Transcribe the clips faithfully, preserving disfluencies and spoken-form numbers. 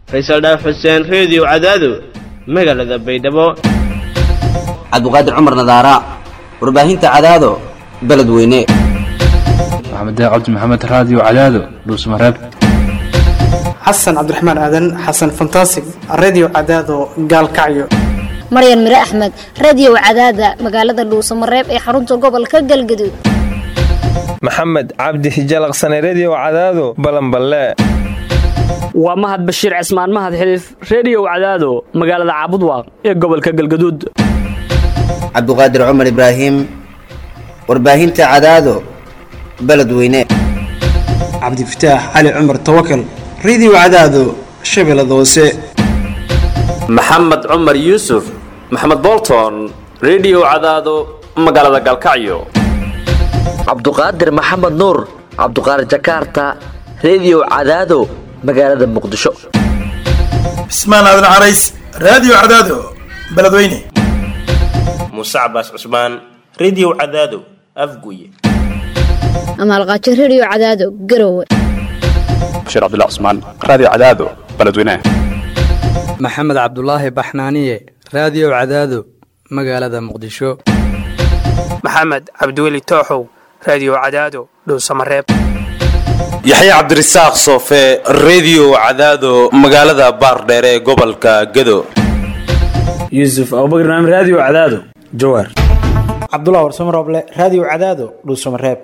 Faysal Dhaaf Xuseen Radio Cadaado magaalada Baydhabo Cabduqaadir Cumar Nadaara warbaahinta Cadaado beledweyne Maxamed Cabdi Maxamed Radio Cadaado Dhuusamareeb Xasan Cabdiraxmaan Aadan Xasan Fantastic Radio Cadaado Gaalkacyo Maryan Mire Axmed Radio Cadaada magaalada Dhuusamareeb ee xarunta gobolka Galgaduud Maxamed Cabdi Hijalaqsan Radio Cadaado Balanballe waa Mahad Bashiir Cismaan Mahad Xiliif Radio Cadaado magaalada Caabudwaaq ee gobolka Galgaduud Cabduqaadir Cumar Ibraahim warbaahinta Cadaado beledweyne Cabdi Fataax Ali Cumar Tawakkal Radio Cadaado Shabeellada Hoose Maxamed Cumar Yuusuf Maxamed Bolton Radio Cadaado magaalada Galkacyo Cabduqaadir Maxamed Nuur Cabduqaadir Jakarta Radio Cadaado magaalada Muqdisho Ismaan Aadan Carays Radio Cadaado beledweyne Musa Abbas Usman Radio Cadaado Afguye Amal Qaaci Radio Cadaado Garowe Bashir Abdullah Usman Radio Cadaado beledweyne Maxamed Cabdullaahi Baxnaaniye Radio Cadaado magaalada Muqdisho Maxamed Cabdiweli Tooxow Radio Cadaado Dhuusamareeb Yaxya Cabdirasaaq Soofe Radio Cadaado magaalada Baardheer ee gobolka Gado Yusuf Abubakar Naam Radio Cadaado Jowhar Cabdullah Warsamo Roble Radio Cadaado Dhuusamareeb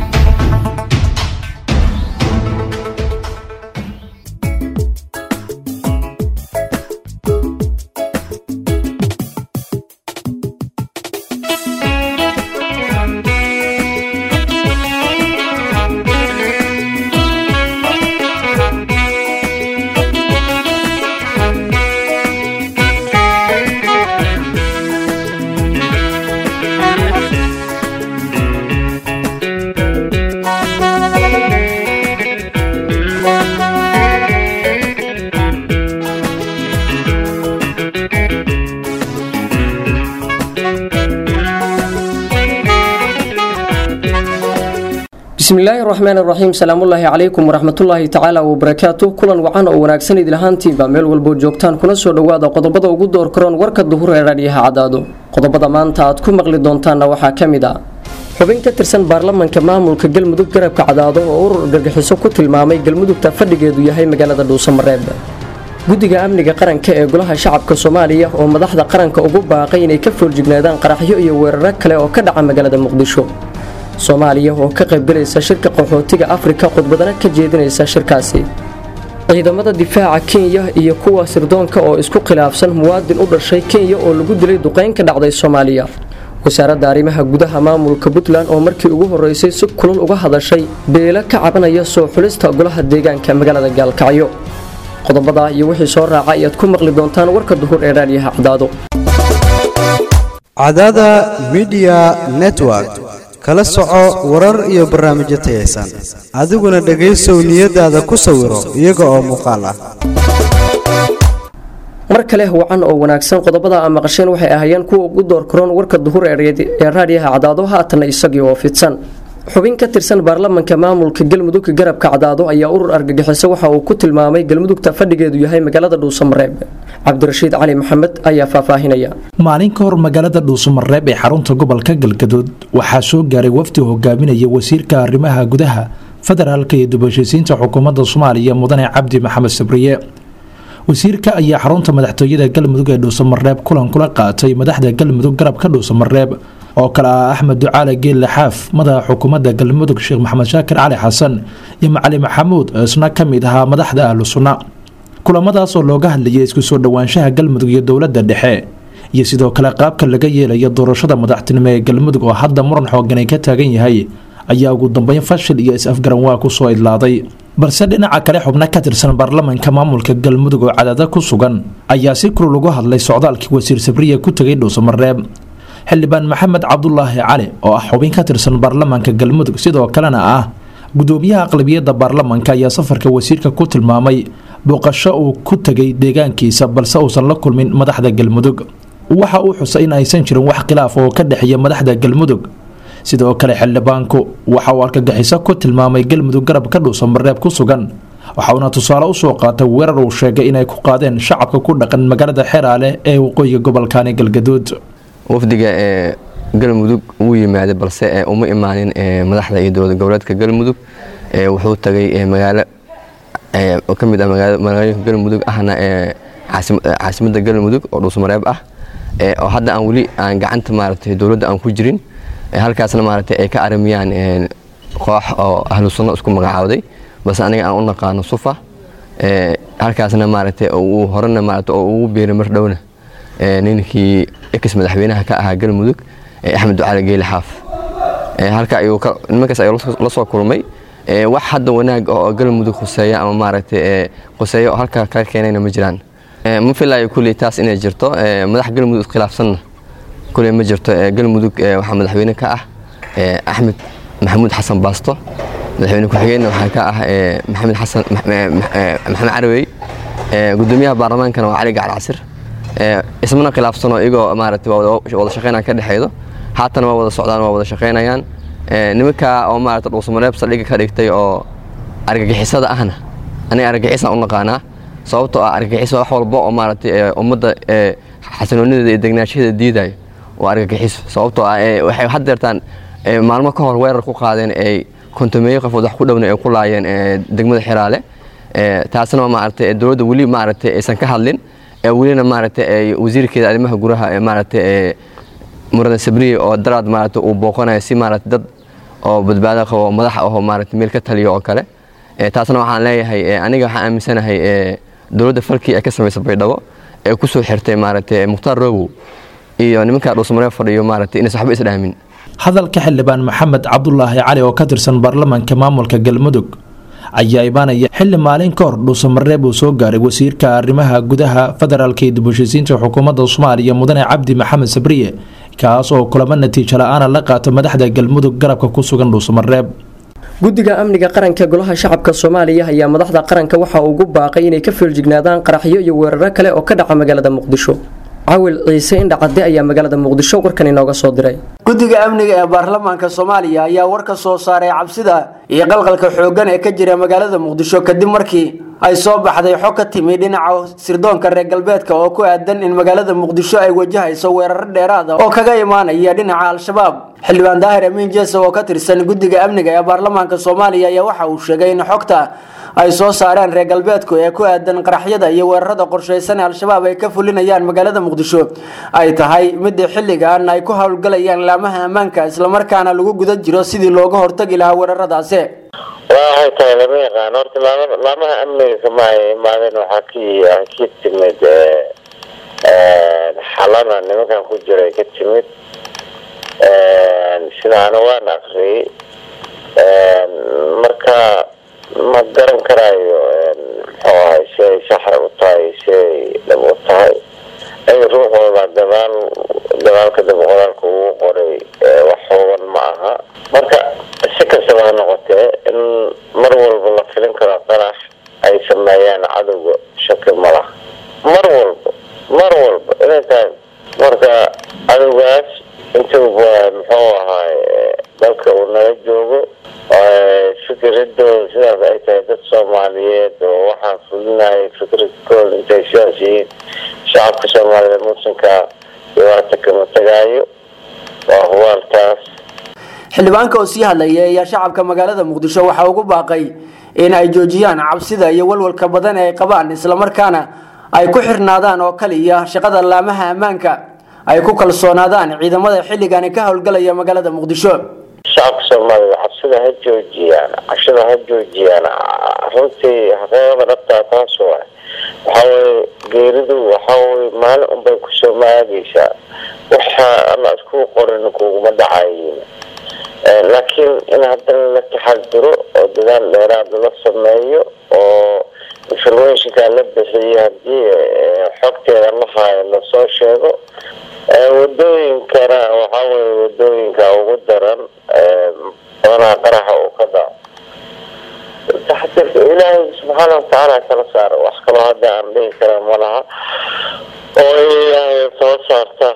bismillaahi raxmaani raxiim salaamullaahi calaykum waraxmatullaahi tacaala wabarakaatuh kulan wacan oo wanaagsan idil ahaantiinba meel walboo joogtaan kuna soo dhowaada qodobada ugu door karoon warka duhur ee raadhiyaha Cadaado qodobada maanta aad ku maqli doontaanna waxaa ka mid ah xubin ka tirsan baarlamaanka maamulka Galmudug garabka Cadaado oo urur gargaxiso ku tilmaamay Galmudugta fadhigeedu yahay magaalada Dhuusamareeb guddiga amniga qaranka ee golaha shacabka Soomaaliya oo madaxda qaranka ugu baaqay inay ka foorjignaadaan qaraxyo iyo weeraro kale oo ka dhaca magaalada Muqdisho Soomaaliya oo ka qayb galaysa shirka qaxootiga Afrika qodbadana ka jeedinaysa shirkaasi ciidamada difaaca Kenya iyo kuwa sirdoonka oo isku khilaafsan muwaadin u dhashay Kenya oo lagu dilay duqeyn ka dhacday Soomaaliya wasaaradda arrimaha gudaha maamulka Puntland oo markii ugu horeysay si kulul uga hadashay beela ka cabanaya soo xulista golaha deegaanka magaalada Gaalkacyo qodobada iyo wixii soo raacay aad ku maqli doontaan warka duhur ee raadiyaha Cadaado Cadaada Media Network kala soco warar iyo barnaamijyo tayeysan adiguna dhageysow niyadaada ku sawiro iyaga oo muuqaal ah mar kale wacan oo wanaagsan qodobada aan maqasheen waxay ahaayeen kuwa ugu door karoon warka duhur ee raadiyaha Cadaado haatan isagii oo fidsan xubin ka tirsan baarlamaanka maamulka Galmudug garabka Cadaado ayaa urur argagixiso waxa uu ku tilmaamay Galmudugta fadhigeedu yahay magaalada Dhuusamareeb Cabdirashiid Cali Maxamed ayaa faahfaahinaya maalin ka hor magaalada Dhuusamareeb ee xarunta gobolka Galgaduud waxaa soo gaaray wafdi hogaaminaya wasiirka arrimaha gudaha federaalka iyo dib-u-heshiisiinta xukuumadda Soomaaliya Mudane Cabdi Maxamed Sabriye wasiirka ayaa xarunta madaxtooyada Galmudug ee Dhuusamareeb kulan kula qaatay madaxda Galmudug garabka Dhuusamareeb oo kala ah Axmed Ducaale Geelle Xaaf madaxa xukuumadda Galmudug Sheekh Maxamed Shaakir Cali Xasan iyo Macali Maxamuud isna kamid ahaa madaxda ahlu sunna kulamadaas oo looga hadlayay isku soo dhawaanshaha Galmudug iyo dawladda dhexe iyo sidoo kale qaabka laga yeelayo doorashada madaxtinimo ee Galmudug oo hadda muran xooggan ka taagan yahay ayaa ugu dambeyn fashil iyo is-afgaran waa ku soo idlaaday balse dhinaca kale xubno ka tirsan baarlamaanka maamulka Galmudug oo Cadaado ku sugan ayaa si kulul uga hadlay socdaalkii wasiir Sabriye ku tagay Dhuusamareeb xildhibaan Maxamed Cabdullaahi Cali oo ah xubin ka tirsan baarlamaanka Galmudug sidoo kalena ah gudoomiyaha aqlabiyadda baarlamaanka ayaa safarka wasiirka ku tilmaamay booqasho uu ku tagay deegaankiisa balse uusan la kulmin madaxda Galmudug waxa uu xusay in aysan jirin wax khilaaf oo ka dhaxeeya madaxda Galmudug sidoo kale xildhibaanku waxa uu argagaxiso ku tilmaamay Galmudug garab ka Dhuusamareeb ku sugan waxauna tusaale usoo qaatay weerar uu sheegay inay ku qaadeen shacabka ku dhaqan magaalada xeraale ee waqooyiga gobolkani galgaduud. wafdiga ee galmudug uu yimaaday balse uma imaanin madaxda iyo dowlad goboleedka galmudug wuxuu tagay magaalo oo ka mid ah magaalooyinka galmudug ahna caasimadda galmudug oo dhuusmareeb ah oo hadda aan weli aan gacanta maaragtay dowladda aan ku jirin halkaasna maaragtay ay ka arimiyaan koox oo ahlu sunno isku magacaawday balse aniga aan u naqaano sufa halkaasna maaragtay uu horena maaragtay oo ugu biiray mar dhowna ninkii ex madaxweynaha ka ahaa galmudug axmed ducaale geyle xaaf halka ayuu nimankaas ayuu la soo kulmay wax hadda wanaag oo galmudug khuseeya ama maaragtay khuseeya oo halka ka keenayna ma jiraan ma filayo kulli taas inay jirto madax galmudug khilaafsanna kulli ma jirto galmudug waxa madaxweyne ka ah axmed maxamuud xasan baasto madaxweyne ku-xigeenna waxaa ka ah maxamed xasan maxamed carawey gudoomiyaha baarlamaankana waa cali gacal casir ismana khilaafsano iyagoo maaragtay wada shaqeynaan ka dhexeedo haatan waa wada socdaan waa wada shaqeynayaan nimanka oo maaragtay dhuusamareeb saldhigga ka dhigtay oo argagixisada ahna aniga argagixisaan u naqaanaa sababtoo ah argagixis wax walba oo maaragtay ummadda xasiloonideeda iyo degnaanshaheeda diidayo waa argagixis sababtoo ah waxay haddeertaan maalmo ka hor weerar ku qaadeen ay kontomeeyo qofood wax ku dhowna ay ku laayeen degmada xiraale taasna maaragtay dowladda weli maaragtay aysan ka hadlin welina maaragtay ay wasiirkeeda arrimaha guraha ee maaragtay muradan sabriye oo daraad maaragtay uu booqanayo si maaragtay dad oo badbaado qabo madax ah oo maaragtay meel ka taliyo oo kale taasna waxaan leeyahay aniga waxaan aaminsanahay dowladda falkii ay ka samaysay baydhabo ee ku soo xirtay maaragtay mukhtaar roobow iyo nimanka dhuusamareeb fadhiyo maaragtay inaysan waxba isdhaamin hadalka xildhibaan maxamed cabdulaahi cali oo ka tirsan baarlamaanka maamulka galmudug ayaa imaanaya xilli maalin ka hor dhuusamareeb uu soo gaaray wasiirka arrimaha gudaha federaalka iyo dib-u-heshiisiinta xukuumadda soomaaliya mudane cabdi maxamed sabriye kaas oo kulamo natiijo la-aana la qaato madaxda galmudug garabka ku sugan dhuusamareeb. guddiga amniga qaranka golaha shacabka soomaaliya ayaa madaxda qaranka waxa uu ugu baaqay inay ka feeljignaadaan qaraxyo iyo weeraro kale oo ka dhaca magaalada muqdisho. cawil ciise indhacade ayaa magaalada muqdisho warkan inooga soo diray. guddiga amniga ee baarlamaanka soomaaliya ayaa war ka soo saaray cabsida iyo qalqalka xooggan ee ka jira magaalada muqdisho kadib markii ay soo baxday xog ka timi dhinaca sirdoonka reer galbeedka oo ku aadan in magaalada muqdisho ay wajahayso weeraro dheeraad ah oo kaga imaanaya dhinaca al-shabaab. xildhibaan daahir amiin jeese oo ka tirsan guddiga amniga ee baarlamaanka soomaaliya ayaa waxa uu sheegay in xogta ay soo saareen reer galbeedku ee ku aadan qaraxyada iyo weerarada qorshaysan ee al-shabaab ay ka fulinayaan magaalada muqdisho ay tahay mid xilligan ay ku howlgalayaan laamaha ammaanka islamarkaana lagu guda jiro sidii looga hortagi lahaa weeraradaasi. waxay tahay lama yaqaan horta laamaha amniga kama ay imaadeen waxaa ka timid xalana nimankan ku jiray ka timid sidaana waan akriyay marka ma garan karaayo muxuu ahay si ay saxra u tahay si ay dhab u tahay ay ruuxooda dagaal dagaalka dabaqodaalka ugu qoray wax hooban ma aha marka si kastaba ha noqotee in mar walba la filin karo qarax ay sameeyaan cadowga shaki ma laha mar walba mar walba inay tahay marka cadowgaas intuuba muxuu ahay dalka uu nala joogo fikradooda sidaas ay tahay dad soomaaliyeed oo waxaan fulinaya fikradkooda intay sidaas yihiin shacabka soomaaliyeed muslimka dhibaata kama tagaayo waa huwaaltaas. xildhibaanka oo sii hadlayay ayaa shacabka magaalada muqdisho waxa ugu baaqay in ay joojiyaan cabsida iyo walwalka badan ee ay qabaan islamarkaana ay ku xirnaadaan oo kaliya shaqada laamaha ammaanka ay ku kalsoonaadaan ciidamada xilligan ka howlgalaya magaalada muqdisho. shacabka soomaaliya cabsida ha joojiyaan cabsida ha joojiyaan runtii xaqooda dhabtaa taas waa waxaa weye geeridu waxaa weye maalin unbay kusoo maagaysaa waxa ana isku qorin kuguma dhacayin laakiin in haddana la taxadiro oo dadaal dheeraad la sameeyo oo informationka la bixiyo haddii xogteeda la haayo lasoo sheego wadooyinkana waxaa weye wadooyinka ugu daran badanaa qaraxa uu ka dhaco taxadirka ilaahay subxaana watacaala kala saara wax kaloo hadda aan dhihi kara ma laha oo ilaahay soo saarta.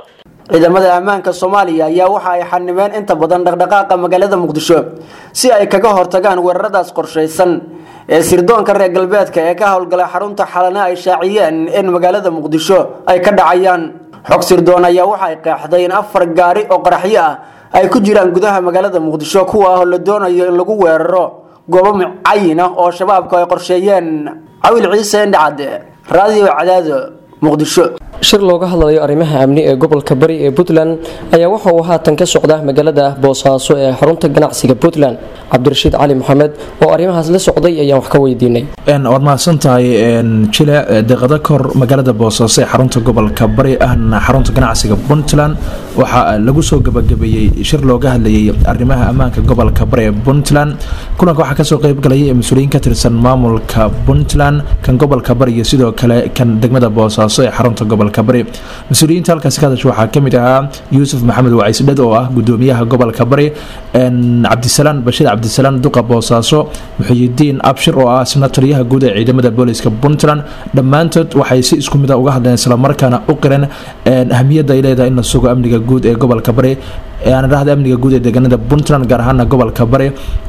ciidamada ammaanka Soomaaliya ayaa waxa ay xanimeen inta badan dhaqdhaqaaqa magaalada Muqdisho si ay kaga hortagaan weeraradaas qorsheysan ee sirdoonka reer galbeedka ee ka howlgala xarunta xalana ay shaaciyeen in magaalada Muqdisho ay ka dhacayaan xog sirdoon ayaa waxa ay qeexday in afar gaari oo qaraxyo ah ay ku jiraan gudaha magaalada Muqdisho kuwa oo la doonayo in lagu weeraro goobo mucayin ah oo shabaabku ay qorsheeyeen Awil Ciise Indhacade Radio Cadaado Muqdisho shir looga hadlayo arrimaha amni ee gobolka bari ee Puntland ayaa waxa uu haatan ka socda magaalada Boosaaso ee xarunta ganacsiga Puntland Cabdirashiid Cali Maxamed oo arrimahaas la socday ayaan wax ka weydiinay een war maasantahay een jile deeqada kor magaalada Boosaaso ee xarunta gobolka bari ahna xarunta ganacsiga Puntland waxa lagu soo gabagabeeyay shir looga hadlayay arrimaha ammaanka gobolka bari ee Puntland kulanka waxa ka soo qayb galay mas'uuliyiin ka tirsan maamulka Puntland kan gobolka bari iyo sidoo kale kan degmada Boosaaso ee xarunta gobolka bari mas'uuliyiinta halkaas ka hadashay waxa kamid ah Yuusuf Maxamed Waciis Dhad oo ah gudoomiyaha gobolka bari een Cabdisalaan Bashir Cabdisalaan duqa Boosaaso Muxyidiin Abshir oo ah senatoriyaha guud ee ciidamada booliska Puntland dhamaantood waxay si isku mid ah uga hadleen isla markaana u qireen ahmiyadda ay leedahay in la sugo amniga guud ee gobolka bari aan raahdo amniga guud ee deegaanada Puntland gaar ahaan gobolka bari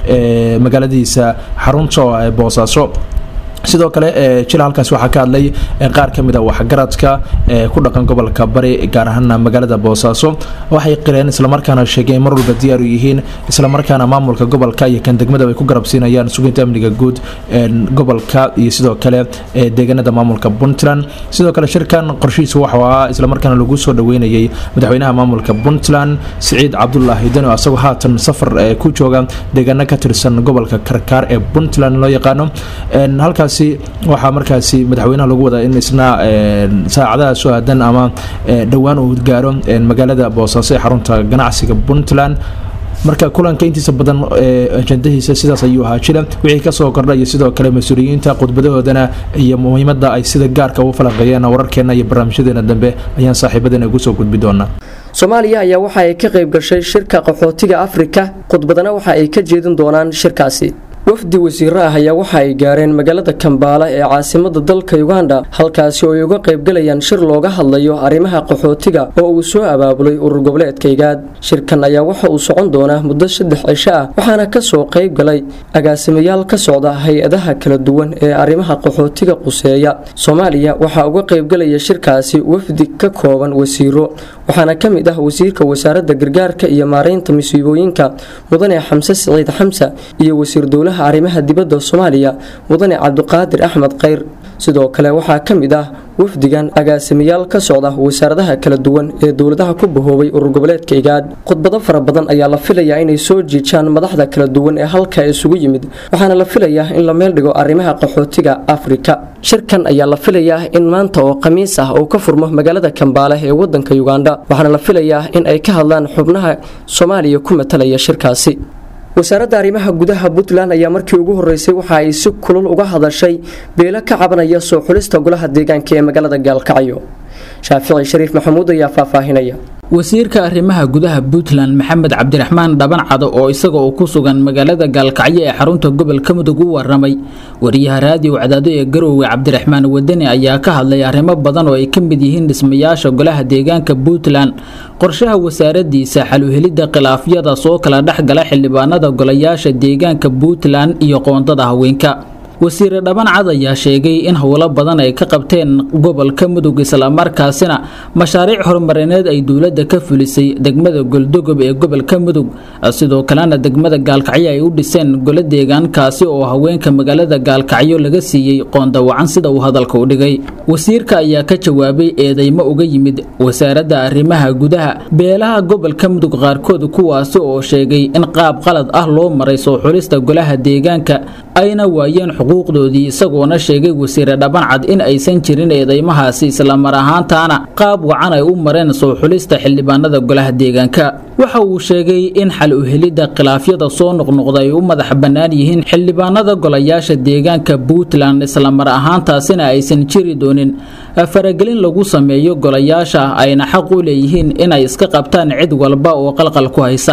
ee magaaladiisa xarunta ee Boosaaso sidoo kale ee jil halkaas waxa ka hadlay qaar kamid ah waxgaradka ee ku dhaqan gobolka bari gaar ahaan magaalada Boosaaso waxay qireen isla markaana sheegeen mar walba diyaar u yihiin isla markaana maamulka gobolka iyo kan degmada ay ku garabsiinayaan suginta amniga guud ee gobolka iyo sidoo kale ee deegaanada maamulka Puntland sidoo kale shirkan qorshihiisa waxa ah isla markaana lagu soo dhaweynayay madaxweynaha maamulka Puntland Saciid Cabdullaahi Dano asagoo haatan safar ku jooga deegaanada ka tirsan gobolka Karkaar ee Puntland loo yaqaano een halkaas waxa markaasi madaxweynaha lagu wadaa in isna saacadaha soo aadan ama dhawaan uu gaaro magaalada Boosaaso ee xarunta ganacsiga Puntland marka kulanka intiisa badan ajandahiisa sidaas ayuu ahaa jira wixii ka soo kordhay sidoo kale mas'uuliyiinta qodbadahoodana iyo muhiimadda ay sida gaarka u falanqeeyaan wararkeena iyo barnaamijyadeena dambe ayaan saaxiibadeena ugu soo gudbi doonaa Soomaaliya ayaa waxa ay ka qayb gashay shirka qaxootiga Afrika qodbadana waxa ay ka jeedin doonaan shirkaasi wafdi wasiiro ah ayaa waxa ay gaareen magaalada Kampala ee caasimadda dalka Uganda halkaas oo ay uga qayb galayaan shir looga hadlayo arrimaha qaxootiga oo uu soo abaabulay urur goboleedka IGAD shirkan ayaa waxa uu socon doonaa muddo saddex cisho ah waxaana ka soo qayb galay agaasimayaal ka socda hay'adaha kala duwan ee arrimaha qaxootiga quseeya Soomaaliya waxa uga qayb galaya shirkaasi wafdi ka kooban wasiiro waxaana kamid ah wasiirka wasaaradda gargaarka iyo maareynta masiibooyinka mudane Xamse Saciid Xamse iyo wasiir dowladda arrimaha dibadda Soomaaliya mudane Cabdiqaadir Axmed Khayr sidoo kale waxa kamid ah wafdigan agaasimayaal ka socda wasaaradaha kala duwan ee dawladaha ku bahoobay urur goboleedka IGAD khudbado fara badan ayaa la filayaa inay soo jiijaan madaxda kala duwan ee halka isugu yimid waxaana la filayaa in la meel dhigo arrimaha qaxootiga Afrika shirkan ayaa la filayaa in maanta oo khamiis ah uu ka furmo magaalada Kampala ee wadanka Uganda waxaana la filayaa in ay ka hadlaan xubnaha Soomaaliya ku matalaya shirkaasi wasaaradda arrimaha gudaha Puntland ayaa markii ugu horeysay waxa ay si kulul uga hadashay beela ka cabanaya soo xulista golaha deegaanka ee magaalada Gaalkacyo Shaafici Shariif Maxamuud ayaa faahfaahinaya wasiirka arrimaha gudaha Puntland Maxamed Cabdiraxmaan Dhabancado oo isaga oo ku sugan magaalada Gaalkacyo ee xarunta gobolka Mudug u waramay wariyaha raadiyo Cadaado ee Garowe Cabdiraxmaan Wadani ayaa ka hadlay arrimo badan oo ay ka mid yihiin dhismayaasha golaha deegaanka Puntland qorshaha wasaaradiisa xal u helidda khilaafyada soo kala dhaxgala xildhibaanada golayaasha deegaanka Puntland iyo qoondada haweenka wasiir Dhabancad ayaa sheegay in hawlo badan ay ka qabteen gobolka Mudug isla markaasina mashaariic horumarineed ay dawladda ka fulisay degmada Goldogob ee gobolka Mudug sidoo kalena degmada Gaalkacyo ay u dhiseen gole deegaankaasi oo haweenka magaalada Gaalkacyo laga siiyay qoonda wacan sida uu hadalka u dhigay wasiirka ayaa ka jawaabay eedeymo uga yimid wasaaradda arrimaha gudaha beelaha gobolka Mudug qaarkood kuwaas oo sheegay in qaab qalad ah loo maray soo xulista golaha deegaanka ayna waayeen xuquuqdoodii isagoona sheegay wasiir Dhabancad in aysan jirin eedeymahaasi isla mar ahaantaana qaab wacan ay u mareen soo xulista xildhibaanada golaha deegaanka waxa uu sheegay in xal u helidda khilaafyada soo noqnoqday u madax banaan yihiin xildhibaanada golayaasha deegaanka Puntland isla mar ahaantaasina aysan jiri doonin faragelin lagu sameeyo golayaasha ayna xaq u leeyihiin in ay iska qabtaan cid walba oo qalqal ku haysa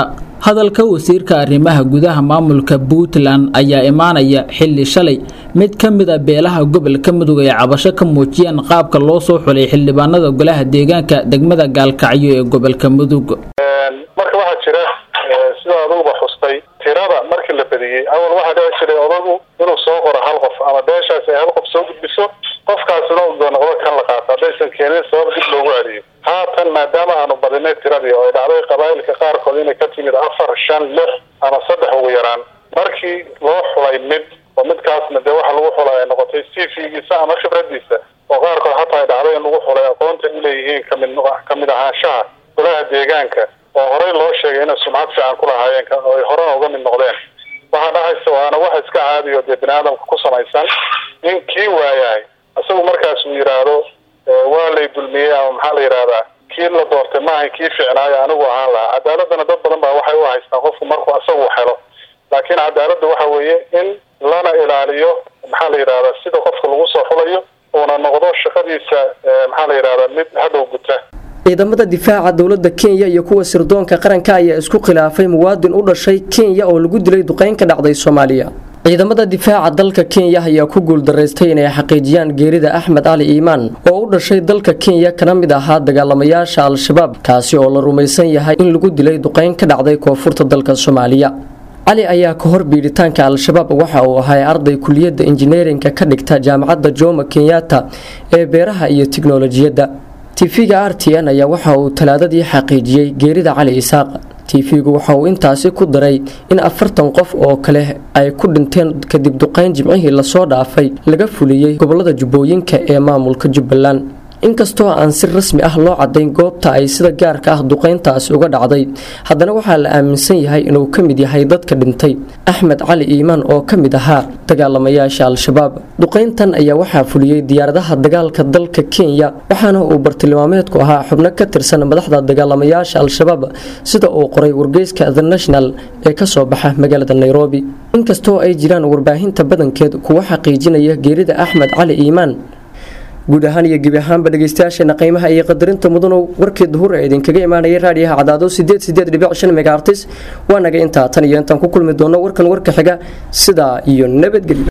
hadalka wasiirka arrimaha gudaha maamulka Puntland ayaa imaanaya xilli shalay mid ka mid ah beelaha gobolka Mudug ay cabasho ka muujiyeen qaabka loo soo xulay xildhibaanada golaha deegaanka degmada Gaalkacyo ee gobolka Mudug. marka waxa jira sida adugu xustay tirada markii la badiyay awal waxa dhici jiray odagu inuu soo qoro hal qof ama beeshaas ay hal qof soo gudbiso qofkaasna uu noqdo kan la qaato hadaysan keenin sabab dib loogu celiyo haatan maadaama aanu badinay tiradii oo ay dhacday qabaa'ilka qaarkood inay ka timid afar shan lix ama saddex ugu yaraan markii loo xulay mid oo midkaasna dee waxa lagu xulay ay noqotay C V-giisa ama khibradiisa oo qaarkood hataa ay dhacday in lagu xulay aqoonta u leeyihiin kamid kamid ahaanshaha golaha deegaanka oo horey loo sheegay inay sumcad fiican ku lahaayeen oo ay horena uga mid noqdeen waxa dhacaysa waana wax iska caadi oo dee bini'aadamka ku samaysan in kii waayahay asagu markaas uu yiraahdo waa lay dulmiyay ama maxaa la yiraahdaa kii la doortay maahan kii fiicnaayo anigu ahaan lahaa cadaaladana dad badan baa waxay u haystaan qofku markuu asagu helo laakiin cadaaladda waxa weeye in lana ilaaliyo maxaa la yiraahdaa sida qofka lagu soo xulayo uuna noqdo shaqadiisa maxaa la yiraahdaa mid hadhow guta ciidamada difaaca dowladda Kenya iyo kuwa sirdoonka qaranka ayaa isku khilaafay muwaadin u dhashay Kenya oo lagu dilay duqeyn ka dhacday Soomaaliya. ciidamada difaaca dalka Kenya ayaa ku guuldareystay inay xaqiijiyaan geerida Axmed Cali Iimaan oo u dhashay dalka Kenya kana mid ahaa dagaalamayaasha Al-Shabaab kaasi oo la rumaysan yahay in lagu dilay duqeyn ka dhacday koonfurta dalka Soomaaliya. cali ayaa ka hor biiritaanka Al-Shabaab waxa uu ahaa arday kulliyadda injineerinka ka dhigta jaamacadda Jomo Kenyatta ee beeraha iyo tiknoolajiyadda. T V-ga R T N ayaa waxa uu talaadadii xaqiijiyay geerida Cali Isaaq. T V-gu waxa uu intaasi ku daray in afartan qof oo kale ay ku dhinteen kadib duqeyn jimcihii la soo dhaafay laga fuliyay gobolada Jubbooyinka ee maamulka Jubbaland. inkastoo aan si rasmi ah loo cadeyn goobta ay sida gaarka ah duqeyntaasi uga dhacday haddana waxaa la aaminsan yahay inuu ka mid yahay dadka dhintay Axmed Cali Iimaan oo ka mid ahaa dagaalamayaasha Al-Shabaab. duqeyntan ayaa waxaa fuliyay diyaaradaha dagaalka dalka Kenya waxaana uu bartilmaameedku ahaa xubno ka tirsan madaxda dagaalamayaasha Al-Shabaab sida uu qoray wargeyska The National ee ka soo baxa magaalada Nairobi. inkastoo ay jiraan warbaahinta badankeed kuwa xaqiijinaya geerida Axmed Cali Iimaan guud ahaan iyo gebi ahaanba dhageystayaasheena qiimaha iyo qadarinta mudano warkii duhur ee idinkaga imaanaya raadiyaha Cadaado sideed sideed dhibic shan megahertz waa naga intaa tan iyo intaan ku kulmi doono warkan warka xiga sida iyo nabadgelyo.